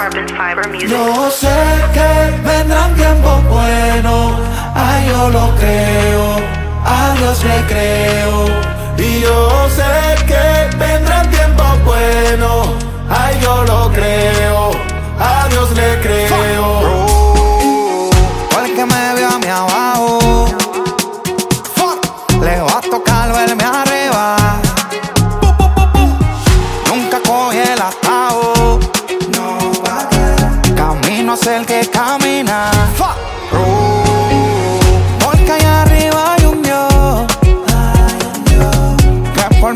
Carbon Fiber Music. Yo sé que vendrán tiempos buenos, ay yo lo creo, a Dios le creo. Y yo sé que vendrán tiempos buenos, ay yo lo creo, a Dios le creo. Porque me vio a mí abajo, le va a tocar verme arriba. Nunca cogí el atajo, camino a ser que cambie.